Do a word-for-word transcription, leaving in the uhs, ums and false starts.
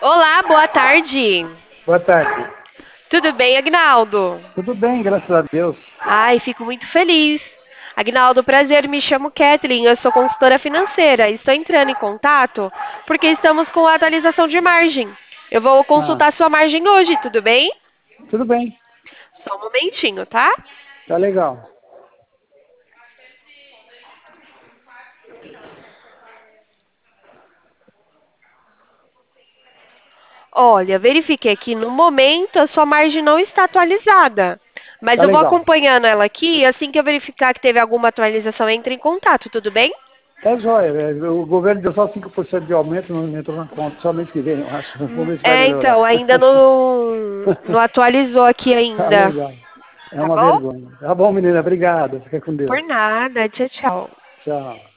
Olá, boa tarde. Boa tarde. Tudo bem, Agnaldo? Tudo bem, graças a Deus. Ai, fico muito feliz. Agnaldo, prazer, me chamo Kathleen, eu sou consultora financeira. Estou entrando em contato porque estamos com a atualização de margem. Eu vou Ah, consultar sua margem hoje, tudo bem? tudo bem, Só um momentinho, tá? tá legal. Olha, verifiquei aqui no momento a sua margem não está atualizada. Mas Tá eu vou legal. acompanhando ela aqui e assim que eu verificar que teve alguma atualização, entre em contato, tudo bem? Tá jóia. é, O governo deu só cinco por cento de aumento, não entrou na conta. Só mês que vem, eu acho. Vamos ver se vai É, melhorar. então, ainda não, não atualizou aqui Tá ainda. legal. É Tá uma bom? vergonha. Tá bom, menina. Obrigado. Fica com Por Deus. nada. Tchau, tchau. Tchau.